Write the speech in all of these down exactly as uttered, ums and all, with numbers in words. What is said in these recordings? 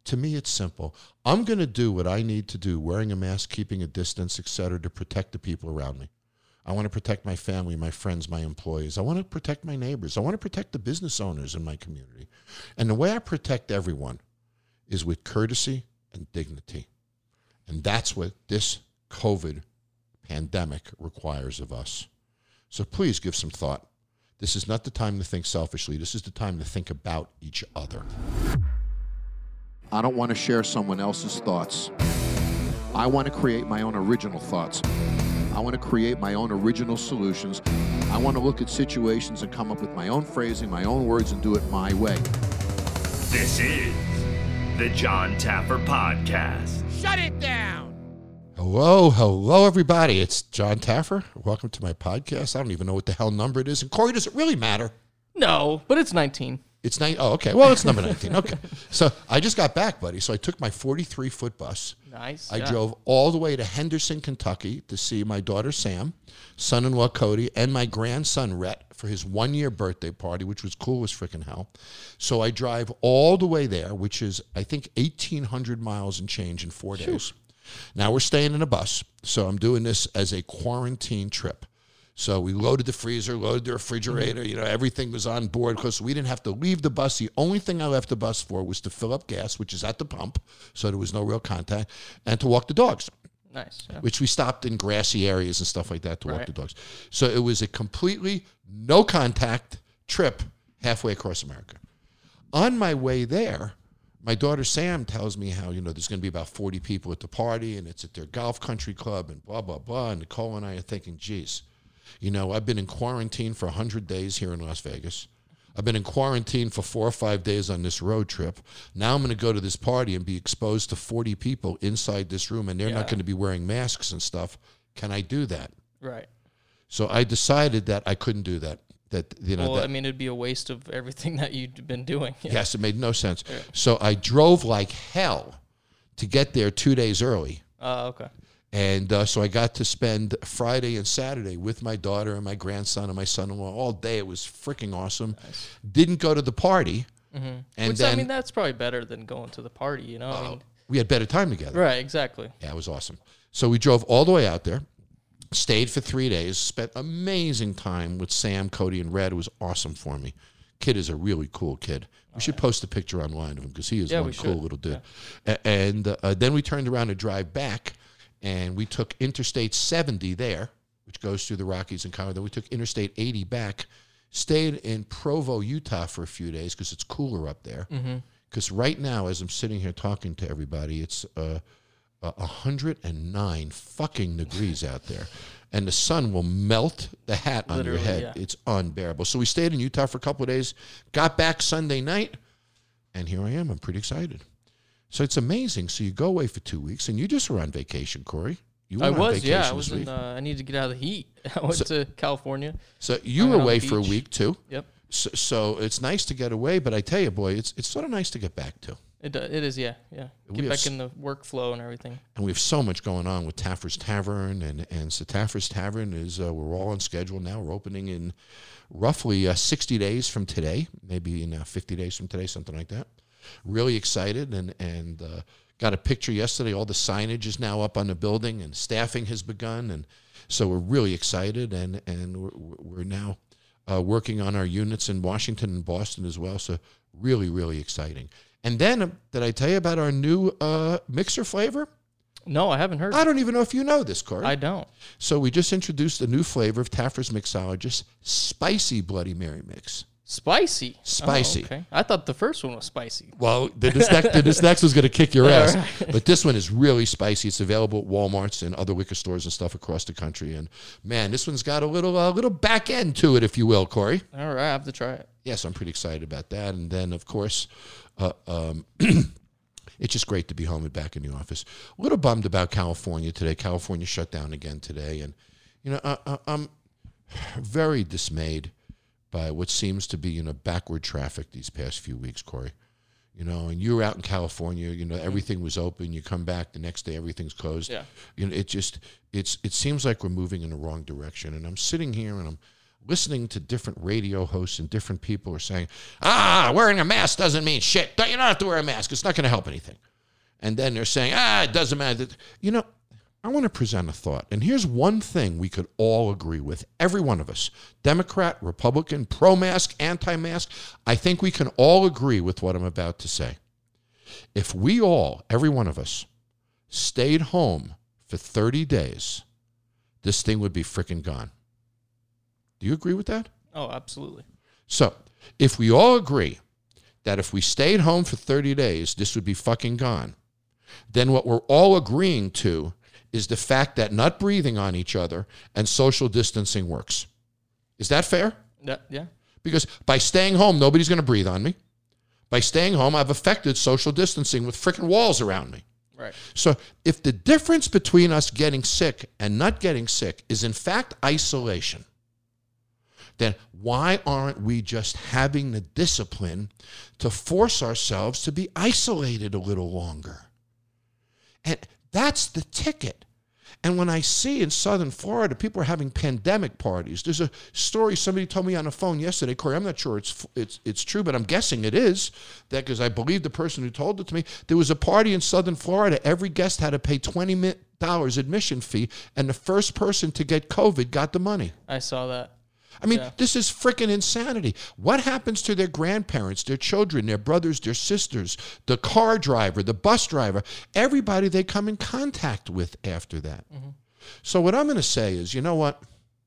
To me, it's simple. I'm going to do what I need to do, wearing a mask, keeping a distance, et cetera, to protect the people around me. I want to protect my family, my friends, my employees. I want to protect my neighbors. I want to protect the business owners in my community. And the way I protect everyone is with courtesy and dignity. And that's what this COVID pandemic requires of us. So please give some thought. This is not the time to think selfishly. This is the time to think about each other. I don't want to share someone else's thoughts. I want to create my own original thoughts. I want to create my own original solutions. I want to look at situations and come up with my own phrasing, my own words, and do it my way. This is the Jon Taffer Podcast. Shut it down! Hello, hello, everybody. It's Jon Taffer. Welcome to my podcast. I don't even know what the hell number it is. And Corey, does it really matter? No, but it's nineteen. It's nine. Oh, okay. Well, it's number nineteen. Okay. So I just got back, buddy. So I took my forty-three foot bus. Nice. I yeah. drove all the way to Henderson, Kentucky to see my daughter, Sam, son-in-law, Cody, and my grandson, Rhett, for his one-year birthday party, which was cool as freaking hell. So I drive all the way there, which is, I think, eighteen hundred miles and change in four Phew. days. Now we're staying in a bus. So I'm doing this as a quarantine trip. So we loaded the freezer, loaded the refrigerator, you know, everything was on board because we didn't have to leave the bus. The only thing I left the bus for was to fill up gas, which is at the pump, so there was no real contact, and to walk the dogs. Nice. Yeah. Which we stopped in grassy areas and stuff like that to right. walk the dogs. So it was a completely no contact trip halfway across America. On my way there, my daughter Sam tells me how, you know, there's going to be about forty people at the party, and it's at their golf country club, and blah, blah, blah. And Nicole and I are thinking, geez, you know, I've been in quarantine for one hundred days here in Las Vegas. I've been in quarantine for four or five days on this road trip. Now I'm going to go to this party and be exposed to forty people inside this room, and they're yeah. not going to be wearing masks and stuff. Can I do that? Right. So I decided that I couldn't do that. That you know. Well, that, I mean, it'd be a waste of everything that you'd been doing. Yeah. Yes, it made no sense. Yeah. So I drove like hell to get there two days early. Oh, uh, okay. And uh, so I got to spend Friday and Saturday with my daughter and my grandson and my son-in-law all day. It was freaking awesome. Nice. Didn't go to the party. Mm-hmm. And Which, then, I mean, that's probably better than going to the party, you know? Uh, I mean, we had better time together. Right, exactly. Yeah, it was awesome. So we drove all the way out there, stayed for three days, spent amazing time with Sam, Cody, and Red. It was awesome for me. Kid is a really cool kid. We oh, should yeah. post a picture online of him because he is yeah, one cool should. little dude. Yeah. And uh, then we turned around to drive back. And we took Interstate seventy there, which goes through the Rockies and Colorado. Then we took Interstate eighty back, stayed in Provo, Utah for a few days because it's cooler up there. Because mm-hmm. right now, as I'm sitting here talking to everybody, it's uh, uh, one hundred nine fucking degrees out there. And the sun will melt the hat on Literally, your head. Yeah. It's unbearable. So we stayed in Utah for a couple of days, got back Sunday night, and here I am. I'm pretty excited. So it's amazing. So you go away for two weeks, and you just were on vacation, Corey. You were I on was, vacation yeah. I was this in. week. Uh, I needed to get out of the heat. I went so, to California. So you were away for a week too. Yep. So, so it's nice to get away, but I tell you, boy, it's it's sort of nice to get back to. It it is, yeah, yeah. Get back in the workflow and everything. And we have so much going on with Taffer's Tavern, and and so Taffer's Tavern is uh, we're all on schedule now. We're opening in roughly uh, sixty days from today, maybe in uh, fifty days from today, something like that. Really excited, and and. Uh, Got a picture yesterday. All the signage is now up on the building, and staffing has begun, and so we're really excited. And and we're, we're now uh, working on our units in Washington and Boston as well. So really, really exciting. And then, uh, did I tell you about our new uh, mixer flavor? No, I haven't heard. I don't even know if you know this, Corey. I don't. So we just introduced a new flavor of Taffer's Mixologist, Spicy Bloody Mary Mix. Spicy. Spicy. Oh, okay. I thought the first one was spicy. Well, this next, this next was going to kick your ass. Right. But this one is really spicy. It's available at Walmarts and other liquor stores and stuff across the country. And, man, this one's got a little uh, little back end to it, if you will, Corey. All right. I have to try it. Yes, I'm pretty excited about that. And then, of course, uh, um, it's just great to be home and back in the office. A little bummed about California today. California shut down again today. And, you know, I, I, I'm very dismayed by what seems to be, you know, backward traffic these past few weeks, Corey. You know, and you were out in California, you know, everything was open. You come back the next day, everything's closed. Yeah. You know, it just, it's, it seems like we're moving in the wrong direction. And I'm sitting here and I'm listening to different radio hosts and different people are saying, ah, wearing a mask doesn't mean shit. You don't have to wear a mask. It's not going to help anything. And then they're saying, ah, it doesn't matter. You know, I want to present a thought. And here's one thing we could all agree with, every one of us, Democrat, Republican, pro-mask, anti-mask. I think we can all agree with what I'm about to say. If we all, every one of us, stayed home for thirty days, this thing would be freaking gone. Do you agree with that? Oh, absolutely. So if we all agree that if we stayed home for thirty days, this would be fucking gone, then what we're all agreeing to is the fact that not breathing on each other and social distancing works. Is that fair? Yeah. yeah. Because by staying home, nobody's going to breathe on me. By staying home, I've affected social distancing with freaking walls around me. Right. So if the difference between us getting sick and not getting sick is in fact isolation, then why aren't we just having the discipline to force ourselves to be isolated a little longer? And that's the ticket. And when I see in southern Florida, people are having pandemic parties. There's a story somebody told me on the phone yesterday, Corey, I'm not sure it's it's it's true, but I'm guessing it is, that because I believe the person who told it to me. There was a party in southern Florida. Every guest had to pay twenty dollars admission fee, and the first person to get COVID got the money. I saw that. I mean, yeah. This is freaking insanity. What happens to their grandparents, their children, their brothers, their sisters, the car driver, the bus driver, everybody they come in contact with after that? Mm-hmm. So what I'm going to say is, you know what?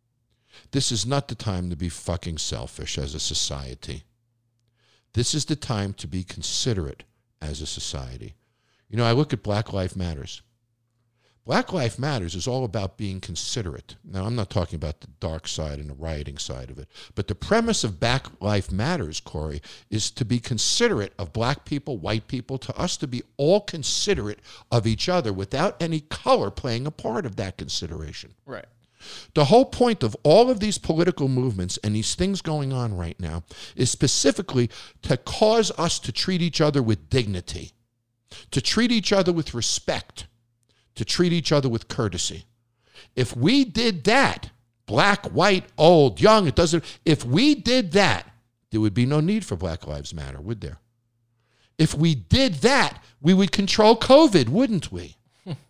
This is not the time to be fucking selfish as a society. This is the time to be considerate as a society. You know, I look at Black Lives Matters. Black Lives Matters is all about being considerate. Now, I'm not talking about the dark side and the rioting side of it, but the premise of Black Lives Matters, Corey, is to be considerate of black people, white people, to us to be all considerate of each other without any color playing a part of that consideration. Right. The whole point of all of these political movements and these things going on right now is specifically to cause us to treat each other with dignity, to treat each other with respect, to treat each other with courtesy. If we did that, black, white, old, young, it doesn't, if we did that, there would be no need for Black Lives Matter, would there? If we did that, we would control COVID, wouldn't we?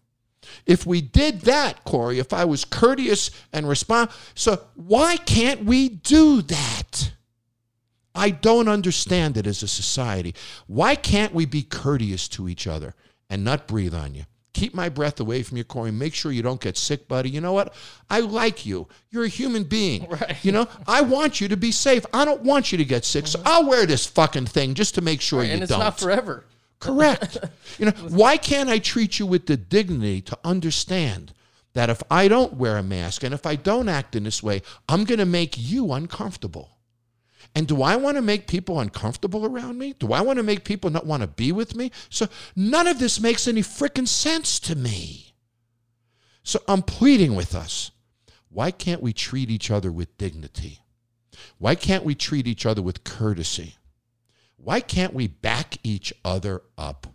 If we did that, Corey, if I was courteous and respond, so why can't we do that? I don't understand it as a society. Why can't we be courteous to each other and not breathe on you? Keep my breath away from you, Corey. Make sure you don't get sick, buddy. You know what? I like you. You're a human being. Right. You know, I want you to be safe. I don't want you to get sick. So I'll wear this fucking thing just to make sure right, you and it's don't. not forever. Correct. You know, why can't I treat you with the dignity to understand that if I don't wear a mask and if I don't act in this way, I'm going to make you uncomfortable? And do I want to make people uncomfortable around me? Do I want to make people not want to be with me? So none of this makes any freaking sense to me. So I'm pleading with us. Why can't we treat each other with dignity? Why can't we treat each other with courtesy? Why can't we back each other up?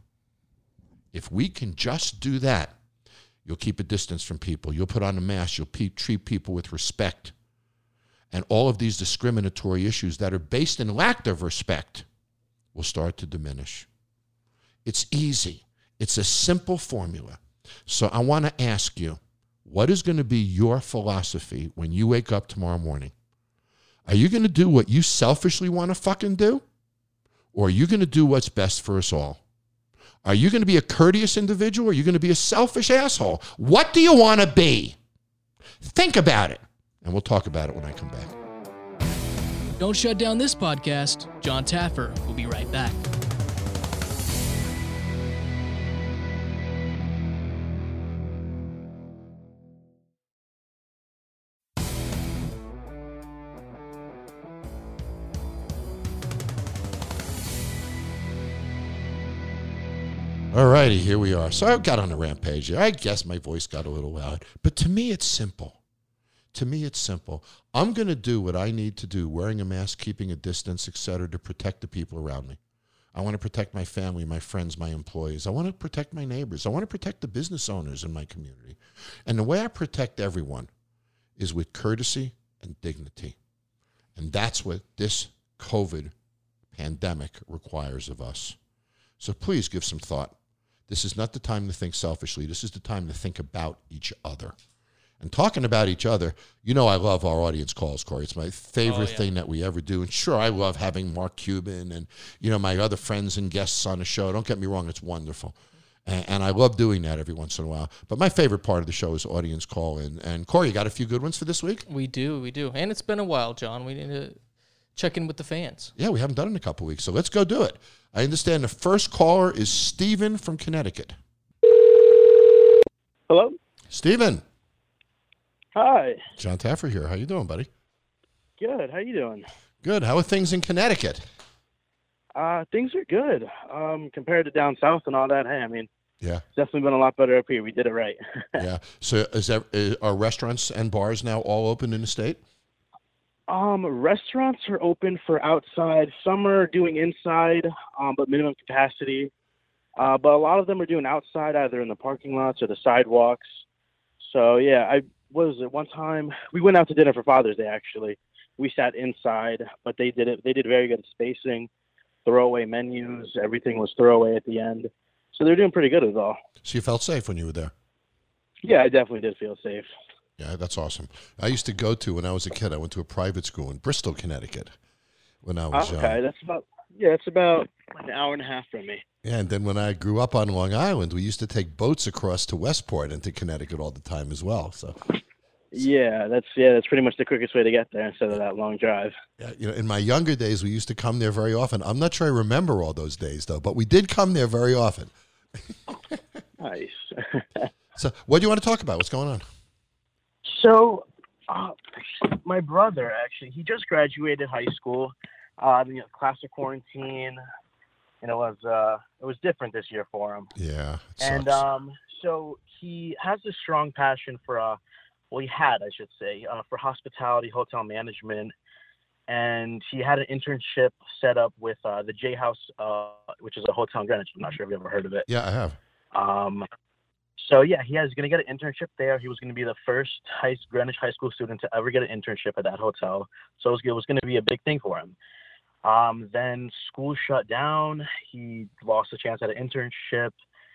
If we can just do that, you'll keep a distance from people. You'll put on a mask. You'll pe- treat people with respect. And all of these discriminatory issues that are based in lack of respect will start to diminish. It's easy. It's a simple formula. So I want to ask you, what is going to be your philosophy when you wake up tomorrow morning? Are you going to do what you selfishly want to fucking do? Or are you going to do what's best for us all? Are you going to be a courteous individual? Or are you going to be a selfish asshole? What do you want to be? Think about it. And we'll talk about it when I come back. Don't shut down this podcast. John Taffer will be right back. All righty, here we are. So I got on a rampage. I guess my voice got a little loud. But to me, it's simple. To me, it's simple. I'm going to do what I need to do, wearing a mask, keeping a distance, et cetera, to protect the people around me. I want to protect my family, my friends, my employees. I want to protect my neighbors. I want to protect the business owners in my community. And the way I protect everyone is with courtesy and dignity. And that's what this COVID pandemic requires of us. So please give some thought. This is not the time to think selfishly. This is the time to think about each other. And talking about each other, you know I love our audience calls, Corey. It's my favorite oh, yeah. thing that we ever do. And sure, I love having Mark Cuban and, you know, my other friends and guests on the show. Don't get me wrong, it's wonderful. And, and I love doing that every once in a while. But my favorite part of the show is audience call. And, and Corey, you got a few good ones for this week? We do, we do. And it's been a while, John. We need to check in with the fans. Yeah, we haven't done it in a couple weeks, so let's go do it. I understand the first caller is Stephen from Connecticut. Hello? Stephen. Hi. John Taffer here. How you doing, buddy? Good. How you doing? Good. How are things in Connecticut? Uh, things are good. Um, compared to down south and all that, hey, I mean, yeah, it's definitely been a lot better up here. We did it right. Yeah. So is that, is, are restaurants and bars now all open in the state? Um, restaurants are open for outside. Some are doing inside, um, but minimum capacity. Uh, but a lot of them are doing outside, either in the parking lots or the sidewalks. So, yeah, I was it one time we went out to dinner for Father's Day. Actually, we sat inside, but they did it. They did very good spacing, throwaway menus. Everything was throwaway at the end, so they're doing pretty good as all. So you felt safe when you were there? Yeah, I definitely did feel safe. Yeah, that's awesome. I used to go to when I was a kid. I went to a private school in Bristol, Connecticut, when I was young. Okay, that's about yeah, it's about like an hour and a half from me. Yeah, and then when I grew up on Long Island, we used to take boats across to Westport and to Connecticut all the time as well. So, yeah, that's yeah, that's pretty much the quickest way to get there instead of that long drive. Yeah, you know, in my younger days, we used to come there very often. I'm not sure I remember all those days though, but we did come there very often. Nice. So, what do you want to talk about? What's going on? So, uh, my brother actually, he just graduated high school. Uh, you know, class of quarantine. And it was uh, it was different this year for him. Yeah. And sucks. um, so he has a strong passion for, uh, well, he had, I should say, uh, for hospitality, hotel management. And he had an internship set up with uh, the J House, uh, which is a hotel in Greenwich. I'm not sure if you've ever heard of it. Yeah, I have. Um, so, yeah, he is going to get an internship there. He was going to be the first high, Greenwich high school student to ever get an internship at that hotel. So it was, it was going to be a big thing for him. Um, then school shut down. He lost a chance at an internship.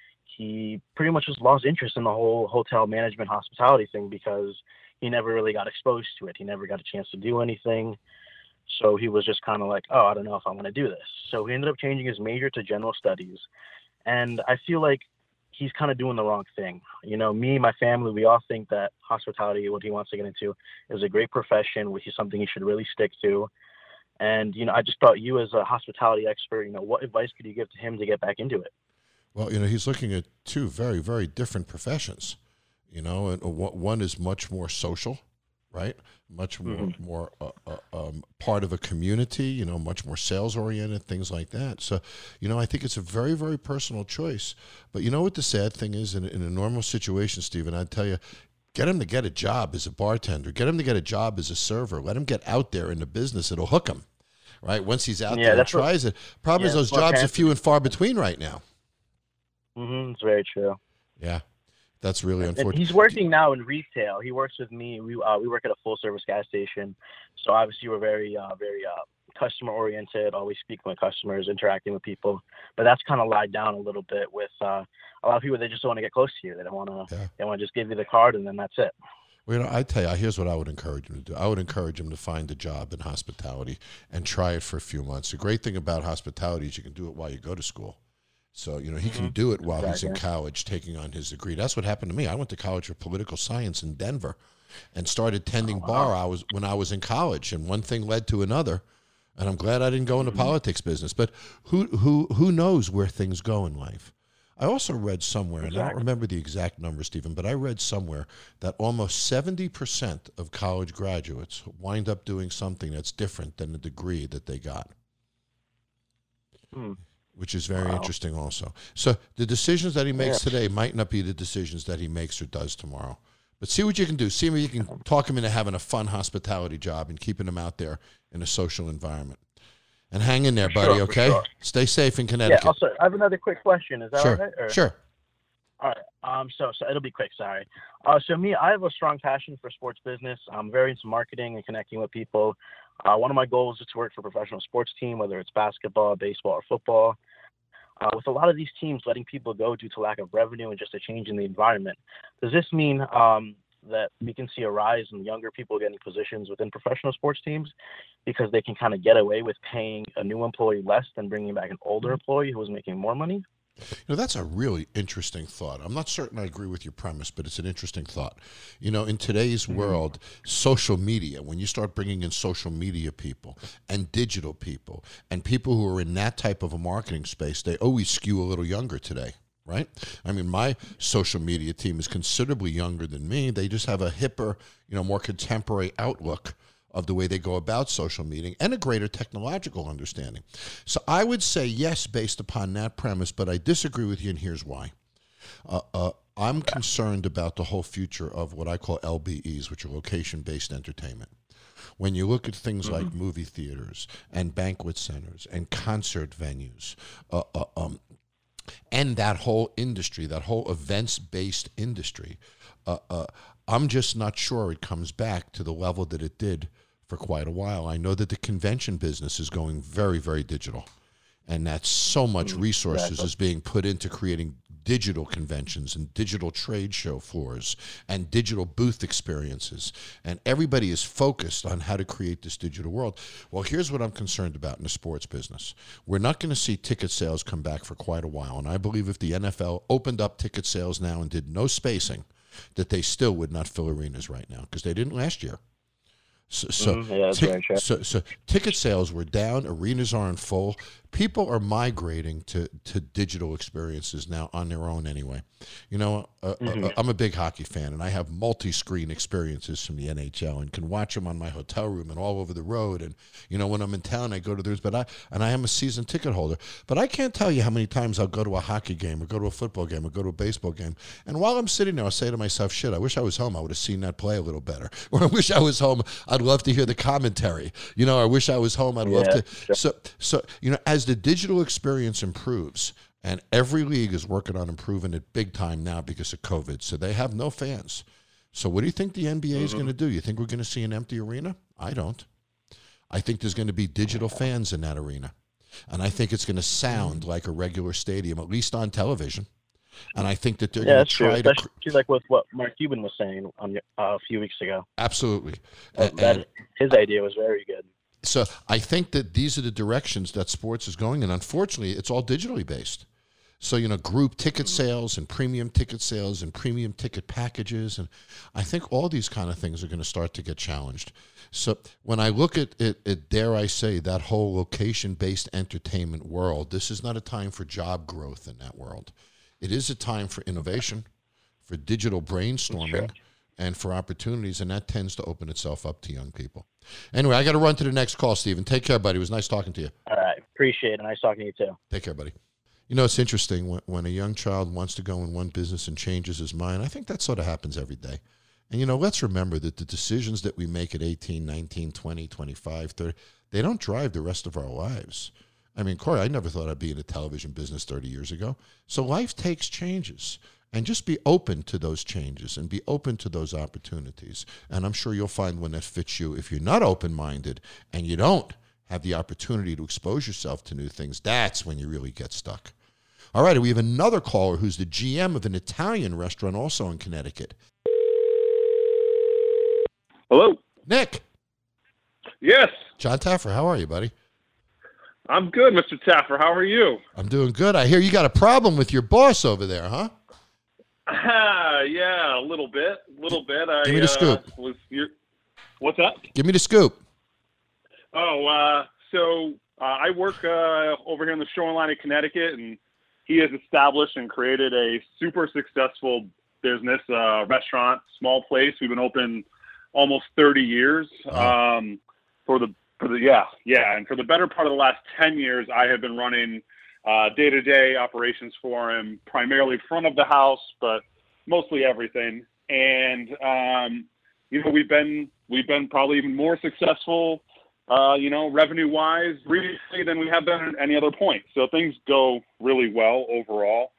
He pretty much just lost interest in the whole hotel management hospitality thing because he never really got exposed to it. He never got a chance to do anything. So he was just kind of like, oh, I don't know if I want to do this. So he ended up changing his major to general studies. And I feel like he's kind of doing the wrong thing. You know, me, my family, we all think that hospitality, what he wants to get into, is a great profession, which is something he should really stick to. And, you know, I just thought you as a hospitality expert, you know, what advice could you give to him to get back into it? Well, you know, he's looking at two very, very different professions, you know, and one is much more social, right? Much more, mm-hmm. more uh, uh, um, part of a community, you know, much more sales oriented, things like that. So, you know, I think it's a very, very personal choice. But you know what the sad thing is in, in a normal situation, Stephen, I'd tell you, get him to get a job as a bartender. Get him to get a job as a server. Let him get out there in the business. It'll hook him, right? Once he's out yeah, there and tries what, it. Problem yeah, is those jobs are few and far between right now. Mm-hmm, it's very true. Yeah, that's really unfortunate. And he's working now in retail. He works with me. We uh, we work at a full-service gas station. So obviously we're very, uh, very uh, customer-oriented, always speaking with customers, interacting with people. But that's kind of lied down a little bit with uh, a lot of people. They just don't want to get close to you. They don't want to. Yeah. They want to just give you the card and then that's it. Well, you know, I tell you, here's what I would encourage him to do. I would encourage him to find a job in hospitality and try it for a few months. The great thing about hospitality is you can do it while you go to school. So, you know, he mm-hmm. can do it while exactly. he's in college taking on his degree. That's what happened to me. I went to college for political science in Denver and started tending oh, bar hours when I was in college, and one thing led to another. And I'm glad I didn't go into mm-hmm. politics business. But who who who knows where things go in life? I also read somewhere, exactly. and I don't remember the exact number, Stephen, but I read somewhere that almost seventy percent of college graduates wind up doing something that's different than the degree that they got, hmm. which is very wow. interesting also. So the decisions that he makes yeah. today might not be the decisions that he makes or does tomorrow. But see what you can do. See if you can talk him into having a fun hospitality job and keeping him out there in a social environment. And hang in there, buddy, sure, okay? Sure. Stay safe in Connecticut. Yeah, also, I have another quick question. Is that sure. all right? Or? Sure. All right. Um. So so it'll be quick. Sorry. Uh. So me, I have a strong passion for sports business. I'm very into marketing and connecting with people. Uh. One of my goals is to work for a professional sports team, whether it's basketball, baseball, or football. Uh, with a lot of these teams letting people go due to lack of revenue and just a change in the environment, does this mean um, that we can see a rise in younger people getting positions within professional sports teams because they can kind of get away with paying a new employee less than bringing back an older employee who was making more money? You know, that's a really interesting thought. I'm not certain I agree with your premise, but it's an interesting thought. You know, in today's world, social media, when you start bringing in social media people and digital people and people who are in that type of a marketing space, they always skew a little younger today, right? I mean, my social media team is considerably younger than me. They just have a hipper, you know, more contemporary outlook of the way they go about social media and a greater technological understanding. So I would say yes, based upon that premise, but I disagree with you, and here's why. Uh, uh, I'm concerned about the whole future of what I call L B Es, which are location-based entertainment. When you look at things mm-hmm. like movie theaters and banquet centers and concert venues, uh, uh, um, and that whole industry, that whole events-based industry, uh, uh, I'm just not sure it comes back to the level that it did for quite a while. I know that the convention business is going very, very digital, and that so much resources is being put into creating digital conventions and digital trade show floors and digital booth experiences, and everybody is focused on how to create this digital world. Well, here's what I'm concerned about in the sports business. We're not going to see ticket sales come back for quite a while, and I believe if the N F L opened up ticket sales now and did no spacing, that they still would not fill arenas right now, because they didn't last year. So, so, mm-hmm. yeah, that's tic- very true. so, so ticket sales were down, arenas aren't full. People are migrating to, to digital experiences now on their own anyway. You know, uh, mm-hmm. uh, I'm a big hockey fan, and I have multi-screen experiences from the N H L and can watch them on my hotel room and all over the road. And, you know, when I'm in town, I go to theirs, but I, and I am a season ticket holder. But I can't tell you how many times I'll go to a hockey game or go to a football game or go to a baseball game. And while I'm sitting there, I'll say to myself, shit, I wish I was home. I would have seen that play a little better. Or I wish I was home. I'd love to hear the commentary. You know, I wish I was home. I'd yeah, love to. Sure. So, so, you know, as the digital experience improves, and every league is working on improving it big time now because of COVID, so they have no fans. So what do you think the N B A is mm-hmm. going to do? You think we're going to see an empty arena? I don't. I think there's going to be digital fans in that arena. And I think it's going to sound like a regular stadium, at least on television. And I think that they're yeah, going to try true. to... Especially like with what Mark Cuban was saying on, uh, a few weeks ago. Absolutely. Uh, and, that, his idea was very good. So I think that these are the directions that sports is going in. Unfortunately, it's all digitally based. So, you know, group ticket sales and premium ticket sales and premium ticket packages. And I think all these kind of things are going to start to get challenged. So when I look at it, at, dare I say, that whole location-based entertainment world, this is not a time for job growth in that world. It is a time for innovation, for digital brainstorming, and for opportunities, and that tends to open itself up to young people. Anyway, I got to run to the next call, Stephen. Take care, buddy. It was nice talking to you. All right. Appreciate it. Nice talking to you, too. Take care, buddy. You know, it's interesting when, when a young child wants to go in one business and changes his mind. I think that sort of happens every day. And, you know, let's remember that the decisions that we make at eighteen, nineteen, twenty, twenty-five, thirty, they don't drive the rest of our lives. I mean, Corey, I never thought I'd be in the television business thirty years ago. So life takes changes. And just be open to those changes and be open to those opportunities. And I'm sure you'll find one that fits you. If you're not open-minded and you don't have the opportunity to expose yourself to new things, that's when you really get stuck. All right, we have another caller who's the G M of an Italian restaurant also in Connecticut. Hello. Nick. Yes. John Taffer, how are you, buddy? I'm good, Mister Taffer. How are you? I'm doing good. I hear you got a problem with your boss over there, huh? Uh, yeah, a little bit, a little bit. I, Give me the scoop. Uh, was your, what's that? Give me the scoop. Oh, uh, so uh, I work uh, over here in the shoreline of Connecticut, and he has established and created a super successful business, uh, restaurant, small place. We've been open almost thirty years. Wow. Um, for the for the yeah yeah, and for the better part of the last ten years, I have been running Uh, day-to-day operations for him, primarily front of the house, but mostly everything. And um, you know, we've been we've been probably even more successful, uh, you know, revenue-wise, recently than we have been at any other point. So things go really well overall.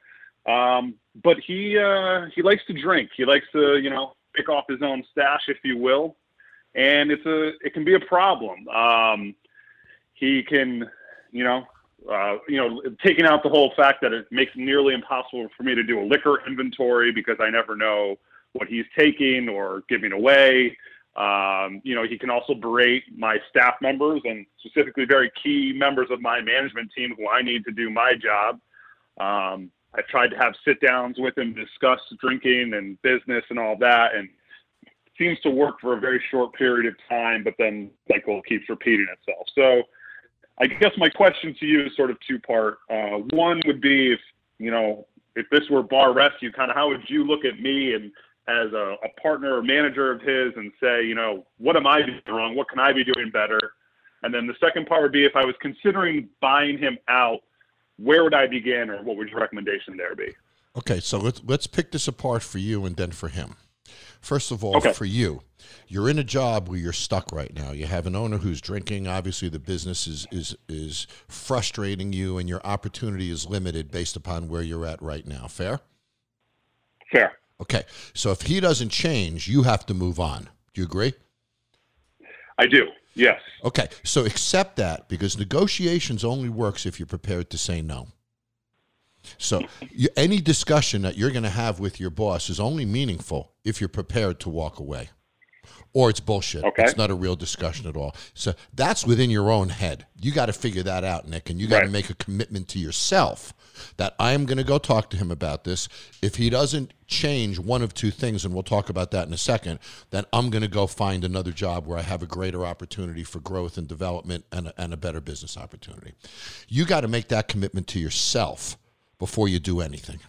Um, but he uh, he likes to drink. He likes to, you know, pick off his own stash, if you will, and it's a it can be a problem. Um, he can, you know, uh, you know, taking out the whole fact that it makes it nearly impossible for me to do a liquor inventory because I never know what he's taking or giving away. Um, you know, he can also berate my staff members and specifically very key members of my management team who I need to do my job. Um, I've tried to have sit downs with him, discuss drinking and business and all that. And it seems to work for a very short period of time, but then the cycle keeps repeating itself. So I guess my question to you is sort of two part. Uh, one would be if, you know, if this were Bar Rescue, kind of how would you look at me and as a, a partner or manager of his and say, you know, what am I doing wrong? What can I be doing better? And then the second part would be if I was considering buying him out, where would I begin or what would your recommendation there be? Okay, so let's, let's pick this apart for you and then for him. First of all, okay. For you, you're in a job where you're stuck right now. You have an owner who's drinking. Obviously, the business is, is, is frustrating you and your opportunity is limited based upon where you're at right now. Fair? Fair. Okay, so if he doesn't change, you have to move on. Do you agree? I do, yes. Okay, so accept that because negotiations only works if you're prepared to say no. So you, any discussion that you're going to have with your boss is only meaningful if you're prepared to walk away. Or it's bullshit. Okay. It's not a real discussion at all. So that's within your own head. You got to figure that out, Nick, and you got to right. make a commitment to yourself that I am going to go talk to him about this. If he doesn't change one of two things, and we'll talk about that in a second, then I'm going to go find another job where I have a greater opportunity for growth and development and a, and a better business opportunity. You got to make that commitment to yourself before you do anything.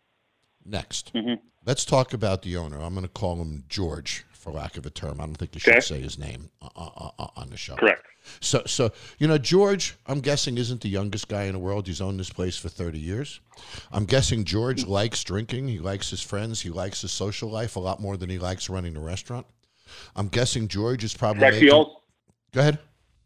Next, mm-hmm. Let's talk about the owner. I'm going to call him George, for lack of a term. I don't think you should okay. say his name uh, uh, on the show. Correct. So, so you know, George, I'm guessing, isn't the youngest guy in the world. He's owned this place for thirty years. I'm guessing George likes drinking. He likes his friends. He likes his social life a lot more than he likes running the restaurant. I'm guessing George is probably Correct. making... He also, Go ahead.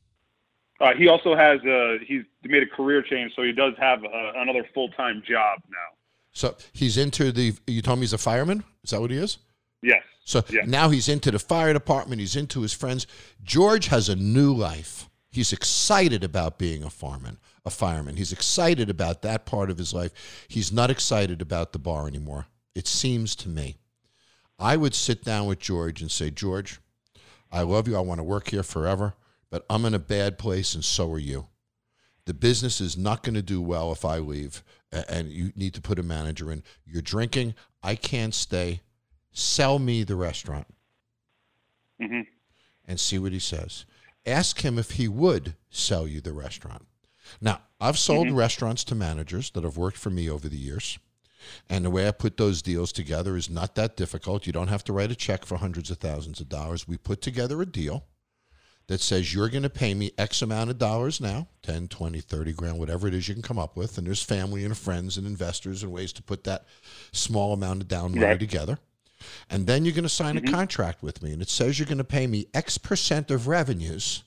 Uh, he also has a, he's made a career change, so he does have a, another full-time job now. So he's into the, you told me he's a fireman? Is that what he is? Yes. So yes. Now he's into the fire department. He's into his friends. George has a new life. He's excited about being a fireman, a fireman. He's excited about that part of his life. He's not excited about the bar anymore, it seems to me. I would sit down with George and say, George, I love you. I want to work here forever, but I'm in a bad place and so are you. The business is not going to do well if I leave, and you need to put a manager in. You're drinking. I can't stay. Sell me the restaurant. Mm-hmm. And see what he says. Ask him if he would sell you the restaurant. Now, I've sold mm-hmm. restaurants to managers that have worked for me over the years. And the way I put those deals together is not that difficult. You don't have to write a check for hundreds of thousands of dollars. We put together a deal that says you're going to pay me X amount of dollars now, ten, twenty, thirty grand, whatever it is you can come up with. And there's family and friends and investors and ways to put that small amount of down money right. together. And then you're going to sign mm-hmm. a contract with me. And it says you're going to pay me X percent of revenues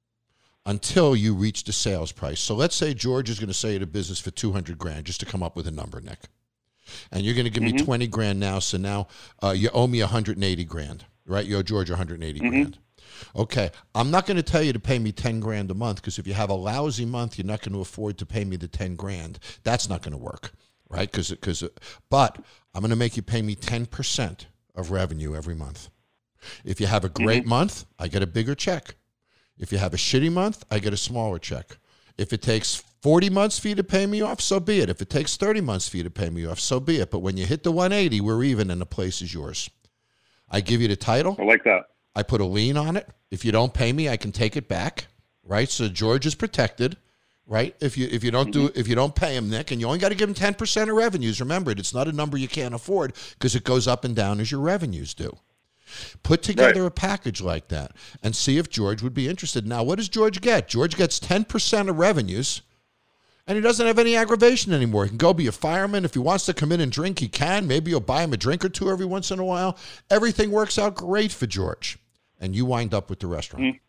until you reach the sales price. So let's say George is going to sell you the business for two hundred grand, just to come up with a number, Nick. And you're going to give mm-hmm. me twenty grand now. So now uh, you owe me one hundred eighty grand, right? You owe George one hundred eighty mm-hmm. grand. Okay, I'm not going to tell you to pay me ten grand a month, because if you have a lousy month, you're not going to afford to pay me the ten grand. That's not going to work, right? Because, because, but I'm going to make you pay me ten percent of revenue every month. If you have a great mm-hmm. month, I get a bigger check. If you have a shitty month, I get a smaller check. If it takes forty months for you to pay me off, so be it. If it takes thirty months for you to pay me off, so be it. But when you hit the one eighty, we're even and the place is yours. I give you the title. I like that. I put a lien on it. If you don't pay me, I can take it back, right? So George is protected, right? If you if you don't do if you don't pay him, Nick, and you only got to give him ten percent of revenues. Remember, it's not a number you can't afford, because it goes up and down as your revenues do. Put together right. a package like that and see if George would be interested. Now, what does George get? George gets ten percent of revenues, and he doesn't have any aggravation anymore. He can go be a fireman. If he wants to come in and drink, he can. Maybe you'll buy him a drink or two every once in a while. Everything works out great for George, and you wind up with the restaurant. Mm-hmm.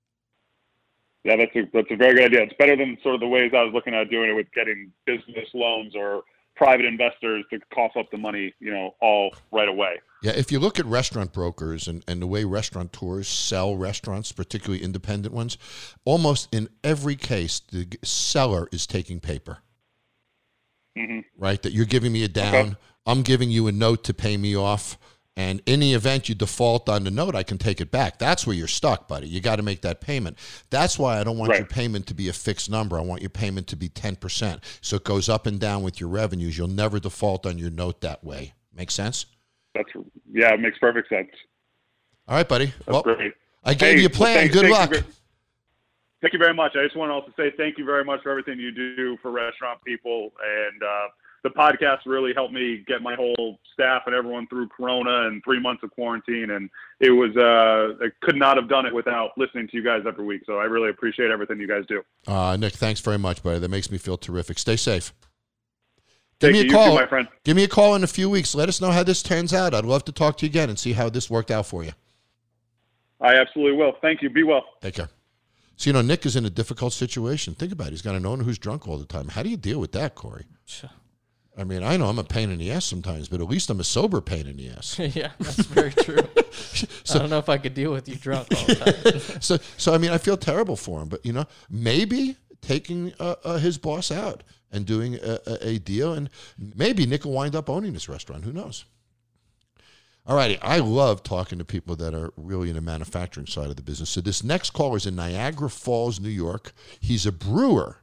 Yeah, that's a, that's a very good idea. It's better than sort of the ways I was looking at doing it with getting business loans or private investors to cough up the money, you know, all right away. Yeah, if you look at restaurant brokers and, and the way restaurateurs sell restaurants, particularly independent ones, almost in every case, the seller is taking paper. Mm-hmm. Right? That you're giving me a down, okay. I'm giving you a note to pay me off, and in the event you default on the note, I can take it back. That's where you're stuck, buddy. You got to make that payment. That's why I don't want right. your payment to be a fixed number. I want your payment to be ten percent. So it goes up and down with your revenues. You'll never default on your note that way. Make sense? That's yeah, it makes perfect sense. All right, buddy. That's well, great. I gave hey, you a plan. Well, thank, Good thank luck. You very, thank you very much. I just want to also say thank you very much for everything you do for restaurant people. And uh, the podcast really helped me get my whole staff and everyone through Corona and three months of quarantine. And it was, uh, I could not have done it without listening to you guys every week. So I really appreciate everything you guys do. Uh, Nick, thanks very much, buddy. That makes me feel terrific. Stay safe. Give Thank me a you, call. you too, my friend. Give me a call in a few weeks. Let us know how this turns out. I'd love to talk to you again and see how this worked out for you. I absolutely will. Thank you. Be well. Take care. So, you know, Nick is in a difficult situation. Think about it. He's got an owner who's drunk all the time. How do you deal with that, Corey? I mean, I know I'm a pain in the ass sometimes, but at least I'm a sober pain in the ass. Yeah, that's very true. so, I don't know if I could deal with you drunk all the time. so, so I mean, I feel terrible for him, but, you know, maybe taking uh, uh, his boss out and doing a, a, a deal, and maybe Nick will wind up owning this restaurant. Who knows? All righty. I love talking to people that are really in the manufacturing side of the business. So this next caller is in Niagara Falls, New York. He's a brewer.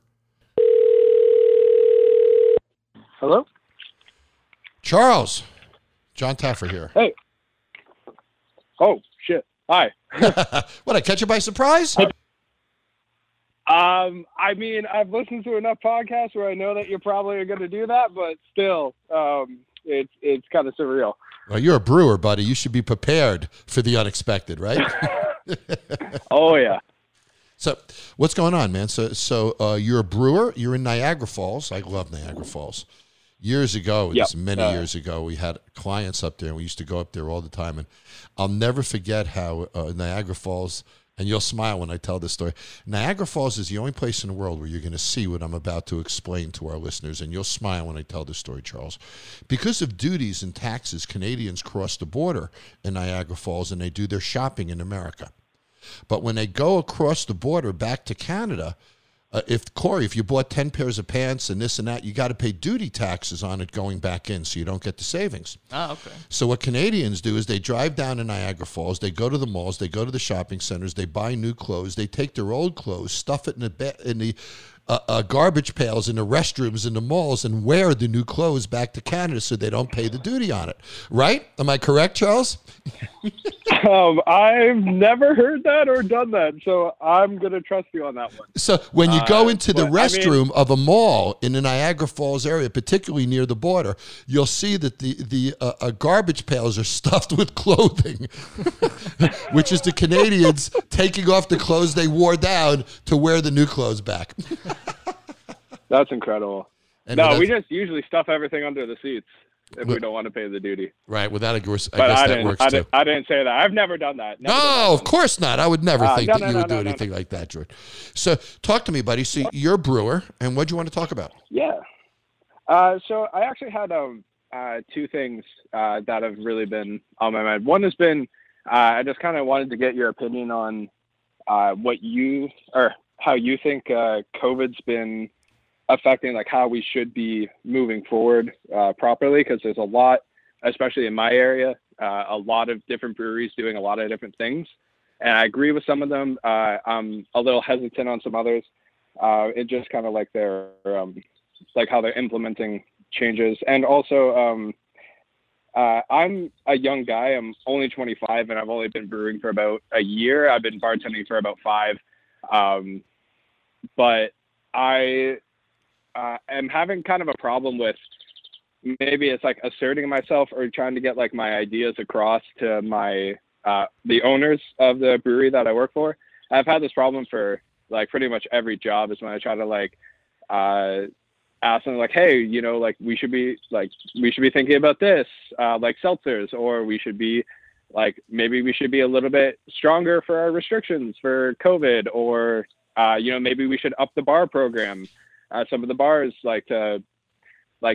Hello? Charles. John Taffer here. Hey. Oh, shit. Hi. What, I catch you by surprise? Um, I mean, I've listened to enough podcasts where I know that you're probably going to do that, but still, um, it's it's kind of surreal. Well, you're a brewer, buddy. You should be prepared for the unexpected, right? Oh, yeah. So what's going on, man? So so uh, you're a brewer. You're in Niagara Falls. I love Niagara Falls. Years ago, yep. this many uh, years ago, we had clients up there, and we used to go up there all the time. And I'll never forget how uh, Niagara Falls, and you'll smile when I tell this story, Niagara Falls is the only place in the world where you're going to see what I'm about to explain to our listeners, and you'll smile when I tell this story, Charles. Because of duties and taxes, Canadians cross the border in Niagara Falls, and they do their shopping in America. But when they go across the border back to Canada, uh, if Corey, if you bought ten pairs of pants and this and that, you got to pay duty taxes on it going back in, so you don't get the savings. Oh, okay. So what Canadians do is they drive down to Niagara Falls, they go to the malls, they go to the shopping centers, they buy new clothes, they take their old clothes, stuff it in the be- in the uh, uh, garbage pails in the restrooms in the malls, and wear the new clothes back to Canada so they don't pay the duty on it. Right? Am I correct, Charles? um, I've never heard that or done that, so I'm going to trust you on that one. So when you go uh, into the restroom I mean, of a mall in the Niagara Falls area, particularly near the border, you'll see that the, the uh, uh, garbage pails are stuffed with clothing, which is the Canadians taking off the clothes they wore down to wear the new clothes back. That's incredible. And no, we just usually stuff everything under the seats if well, we don't want to pay the duty. Right. Well, that, I guess, I but guess I that didn't, works I too. Didn't, I didn't say that. I've never done that. Never no, done that of course not. I would never uh, think no, that no, you no, would do no, anything no. like that, George. So talk to me, buddy. So you're a brewer, and what do you want to talk about? Yeah. Uh, so I actually had um, uh, two things uh, that have really been on my mind. One has been uh, I just kind of wanted to get your opinion on uh, what you or how you think uh, COVID's been affecting like how we should be moving forward uh, properly, because there's a lot, especially in my area, uh, a lot of different breweries doing a lot of different things. And I agree with some of them. Uh, I'm a little hesitant on some others. Uh, it just kind of like their, um, like how they're implementing changes. And also, um, uh, I'm a young guy. I'm only twenty-five, and I've only been brewing for about a year. I've been bartending for about five. Um, but I uh, am having kind of a problem with, maybe it's like asserting myself or trying to get like my ideas across to my, uh, the owners of the brewery that I work for. I've had this problem for like pretty much every job, is when I try to like, uh, ask them like, hey, you know, like we should be like, we should be thinking about this, uh, like seltzers, or we should be like, maybe we should be a little bit stronger for our restrictions for COVID, or, uh, you know, maybe we should up the bar program. Uh, some of the bars like to like just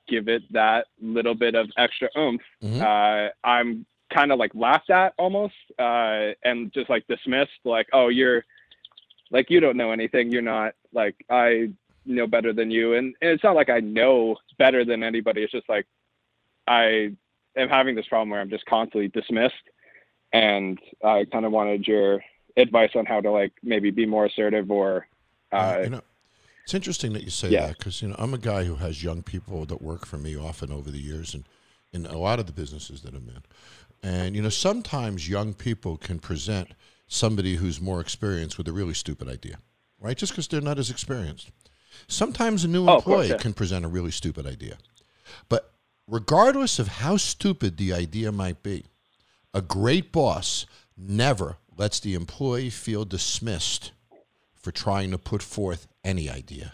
give it that little bit of extra oomph, Mhm. uh, I'm kind of like laughed at almost, uh, and just like dismissed, like, oh, you're like, you don't know anything. You're not like, I know better than you. And, and it's not like I know better than anybody. It's just like, I am having this problem where I'm just constantly dismissed. And I kind of wanted your advice on how to like maybe be more assertive or, uh, you know, it's interesting that you say yeah. that because, you know, I'm a guy who has young people that work for me often over the years and in a lot of the businesses that I'm in. And, you know, sometimes young people can present somebody who's more experienced with a really stupid idea, right? Just because they're not as experienced. Sometimes a new Oh, of course, employee yeah. can present a really stupid idea. But regardless of how stupid the idea might be, a great boss never lets the employee feel dismissed for trying to put forth any idea.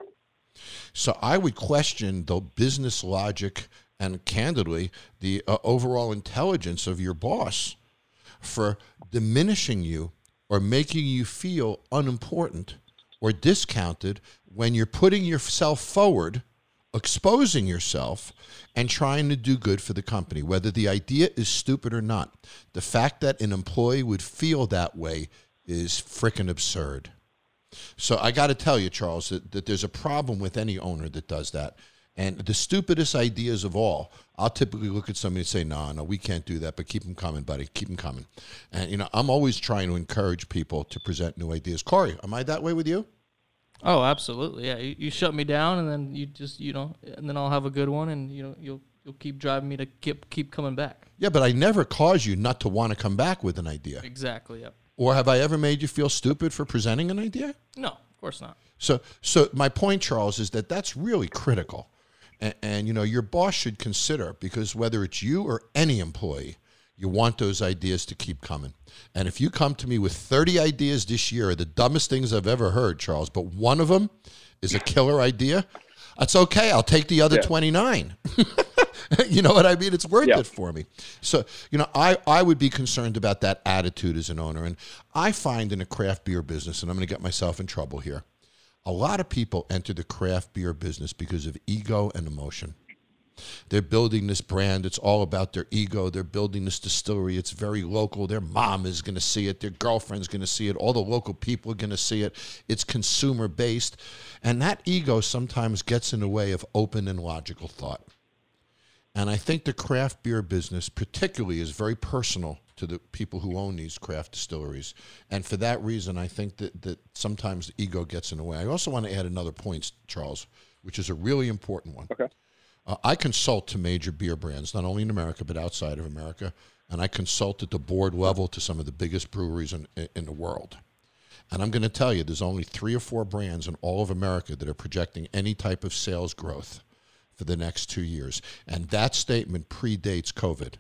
So I would question the business logic and, candidly, the uh, overall intelligence of your boss for diminishing you or making you feel unimportant or discounted when you're putting yourself forward, exposing yourself, and trying to do good for the company, whether the idea is stupid or not. The fact that an employee would feel that way is frickin' absurd. So I got to tell you, Charles, that, that there's a problem with any owner that does that. And the stupidest ideas of all, I'll typically look at somebody and say, no, no, we can't do that, but keep them coming, buddy. Keep them coming. And, you know, I'm always trying to encourage people to present new ideas. Corey, am I that way with you? Oh, absolutely. Yeah, you, you shut me down, and then you just, you know, and then I'll have a good one, and you know, you'll you'll keep driving me to keep keep coming back. Yeah, but I never cause you not to want to come back with an idea. Exactly. Yep. Or have I ever made you feel stupid for presenting an idea? No, of course not. So, so my point, Charles, is that that's really critical. And, and, you know, your boss should consider, because whether it's you or any employee, you want those ideas to keep coming. And if you come to me with thirty ideas this year, the dumbest things I've ever heard, Charles, but one of them is a killer idea, that's okay. I'll take the other Yeah. twenty-nine. You know what I mean? It's worth Yeah. it for me. So, you know, I, I would be concerned about that attitude as an owner. And I find in a craft beer business, and I'm going to get myself in trouble here, a lot of people enter the craft beer business because of ego and emotion. They're building this brand. It's all about their ego. They're building this distillery. It's very local. Their mom is going to see it. Their girlfriend's going to see it. All the local people are going to see it. It's consumer-based. And that ego sometimes gets in the way of open and logical thought. And I think the craft beer business particularly is very personal to the people who own these craft distilleries. And for that reason, I think that, that sometimes the ego gets in the way. I also want to add another point, Charles, which is a really important one. Okay. Uh, I consult to major beer brands, not only in America, but outside of America. And I consult at the board level to some of the biggest breweries in, in the world. And I'm going to tell you, there's only three or four brands in all of America that are projecting any type of sales growth for the next two years. And that statement predates COVID.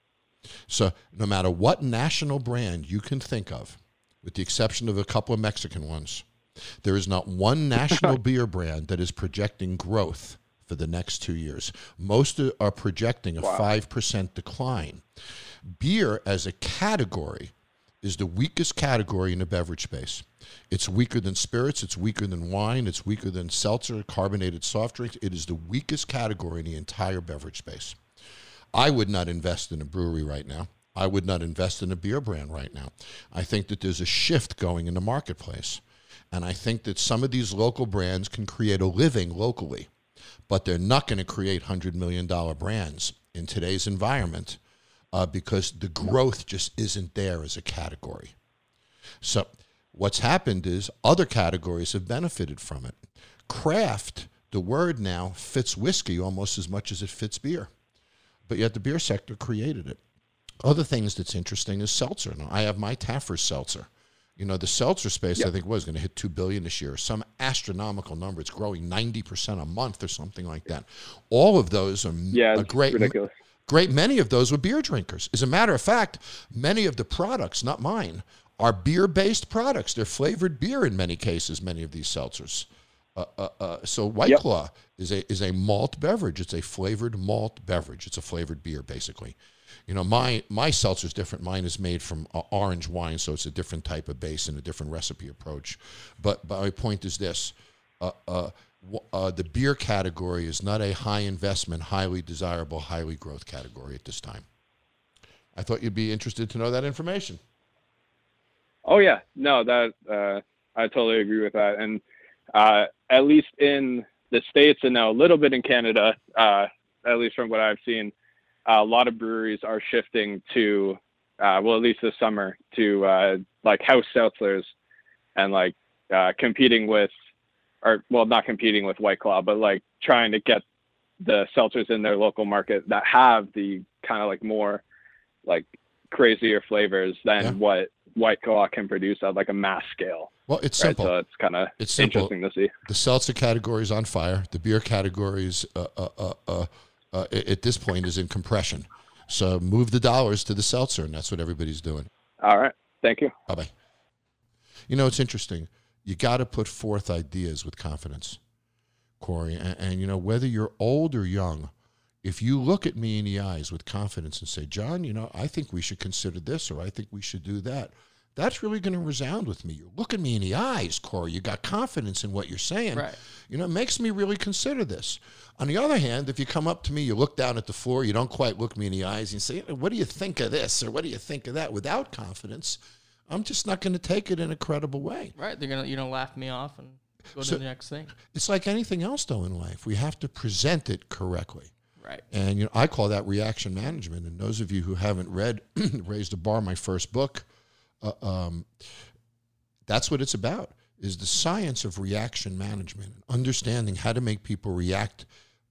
So no matter what national brand you can think of, with the exception of a couple of Mexican ones, there is not one national beer brand that is projecting growth for the next two years. Most are projecting a Wow. five percent decline. Beer as a category is the weakest category in the beverage space. It's weaker than spirits, it's weaker than wine, it's weaker than seltzer, carbonated soft drinks. It is the weakest category in the entire beverage space. I would not invest in a brewery right now. I would not invest in a beer brand right now. I think that there's a shift going in the marketplace. And I think that some of these local brands can create a living locally, but they're not going to create one hundred million dollars brands in today's environment uh, because the growth just isn't there as a category. So what's happened is other categories have benefited from it. Craft, the word now, fits whiskey almost as much as it fits beer. But yet the beer sector created it. Other things that's interesting is seltzer. Now, I have my Taffer seltzer. You know, the seltzer space, Yep. I think, was going to hit two billion dollars this year, some astronomical number. It's growing ninety percent a month or something like that. All of those are Yeah, a it's great, ridiculous. great many of those were beer drinkers. As a matter of fact, many of the products, not mine, are beer-based products. They're flavored beer in many cases, many of these seltzers. Uh, uh, uh, so White Yep. Claw is a is a malt beverage. It's a flavored malt beverage. It's a flavored beer, basically. You know, my my seltzer is different. Mine is made from uh, orange wine, so it's a different type of base and a different recipe approach. But, but my point is this: uh, uh, uh, the beer category is not a high investment, highly desirable, highly growth category at this time. I thought you'd be interested to know that information. Oh yeah, no, that uh, I totally agree with that. And uh, at least in the States and now a little bit in Canada, uh, at least from what I've seen, uh, a lot of breweries are shifting to, uh, well, at least this summer, to uh, like house seltzers and like uh, competing with, or well, not competing with White Claw, but like trying to get the seltzers in their local market that have the kind of like more like crazier flavors than yeah. what White Claw can produce at like a mass scale. Well, it's right? simple. So it's kind of interesting to see. The seltzer category is on fire. The beer category is, uh, uh, uh, uh, uh, at this point, is in compression. So move the dollars to the seltzer, and that's what everybody's doing. All right. Thank you. Bye-bye. You know, it's interesting. You got to put forth ideas with confidence, Corey. And, and, you know, whether you're old or young, if you look at me in the eyes with confidence and say, John, you know, I think we should consider this, or I think we should do that, that's really going to resound with me. You're looking me in the eyes, Corey. You got confidence in what you're saying. Right. You know, it makes me really consider this. On the other hand, if you come up to me, you look down at the floor, you don't quite look me in the eyes and say, what do you think of this, or what do you think of that, without confidence, I'm just not going to take it in a credible way. Right. They're going to, you know, laugh me off and go So, to the next thing. It's like anything else, though, in life. We have to present it correctly. Right. And, you know, I call that reaction management. And those of you who haven't read Raise the Bar, my first book, uh, um, that's what it's about, is the science of reaction management, understanding how to make people react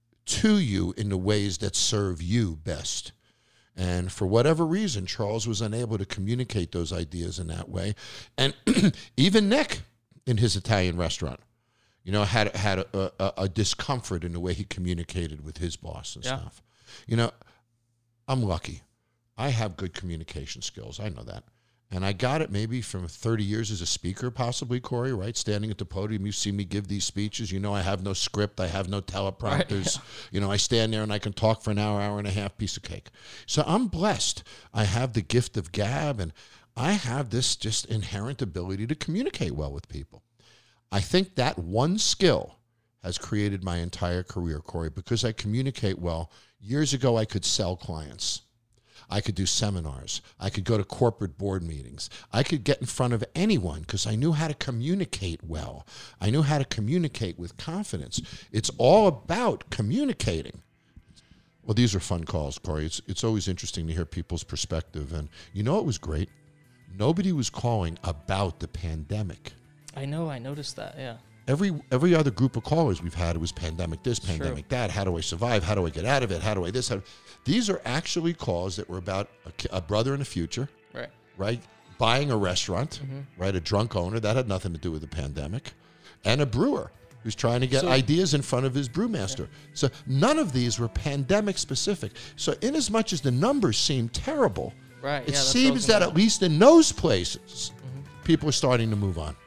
to you in the ways that serve you best. And for whatever reason, Charles was unable to communicate those ideas in that way. And even Nick, in his Italian restaurant, you know, had had a, a, a discomfort in the way he communicated with his boss and yeah. stuff. You know, I'm lucky. I have good communication skills. I know that. And I got it maybe from thirty years as a speaker, possibly, Corey, right? Standing at the podium, you see me give these speeches. You know, I have no script. I have no teleprompters. Right, yeah. You know, I stand there and I can talk for an hour, hour and a half, piece of cake. So I'm blessed. I have the gift of gab, and I have this just inherent ability to communicate well with people. I think that one skill has created my entire career, Corey, because I communicate well. Years ago, I could sell clients. I could do seminars. I could go to corporate board meetings. I could get in front of anyone because I knew how to communicate well. I knew how to communicate with confidence. It's all about communicating. Well, these are fun calls, Corey. It's, it's always interesting to hear people's perspective. And you know what was great? Nobody was calling about the pandemic. I know, I noticed that, yeah. Every every other group of callers we've had, it was pandemic this, pandemic True. that, how do I survive, how do I get out of it, how do I this, how do... These are actually calls that were about a, a brother in the future, right? Right, buying a restaurant, mm-hmm. right, a drunk owner, that had nothing to do with the pandemic, and a brewer who's trying to get so, ideas in front of his brewmaster. Yeah. So none of these were pandemic specific. So in as much as the numbers seem terrible, right, it yeah, seems that at least in those places, mm-hmm. people are starting to move on.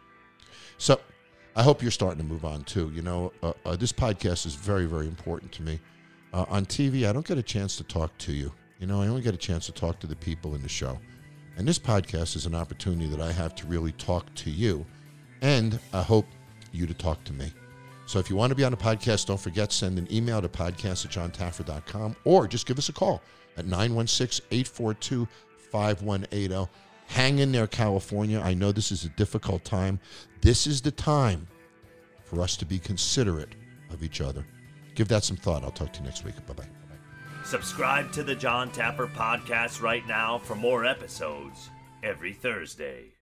So I hope you're starting to move on, too. You know, uh, uh, this podcast is very, very important to me. Uh, on T V, I don't get a chance to talk to you. You know, I only get a chance to talk to the people in the show. And this podcast is an opportunity that I have to really talk to you. And I hope you to talk to me. So if you want to be on the podcast, don't forget, send an email to podcast at john taffer dot com or just give us a call at nine one six, eight four two, five one eight zero. Hang in there, California. I know this is a difficult time. This is the time for us to be considerate of each other. Give that some thought. I'll talk to you next week. Bye-bye. Bye-bye. Subscribe to the John Taffer Podcast right now for more episodes every Thursday.